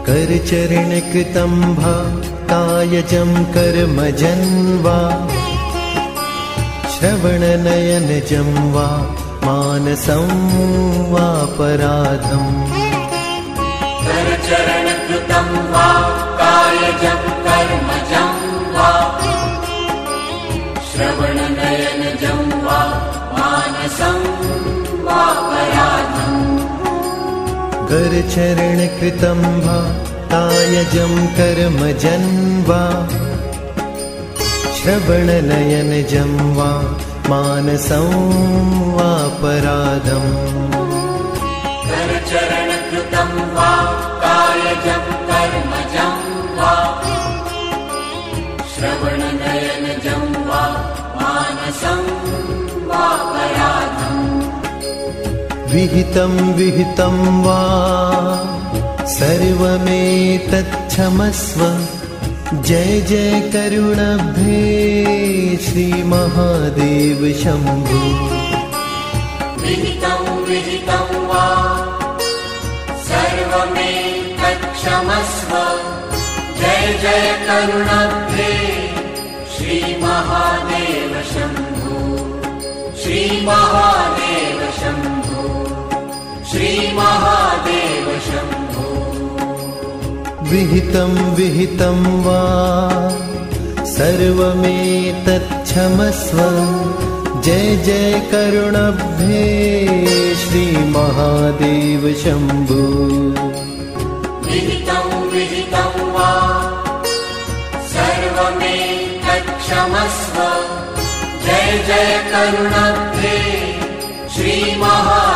करचरणकृतं वा कायजं कर्मजं वा श्रवणनयनजं वा मानसं वापराधम् करचरणकृतं वा कायजं कर्मजं वा श्रवणनयनजं वा मानसं वापराधम् करचरणकृतं वा कायजं कर्मजं वा श्रवणनयनजं वा मानसं वापराधम् करचरणकृतं वा कायजं कर्मजं वा श्रवणनयनजं वा मानसं वापराधम् विहितं विहितं वा सर्वमेतच्छमस्व जय जय करुणाब्धे श्री महादेव शंभो विहितं विहितं वा सर्वमेतच्छमस्व जय जय करुणाब्धे श्री महादेव शंभो श्री महादेव शंभो श्री महादेव शंभो विहितं विहितं वा सर्वमेतच्छमस्व जय जय करुणाब्धे श्री महादेव शंभो विहितं विहितं वा सर्वमेतच्छमस्व जय जय करुणाब्धे श्री महादेव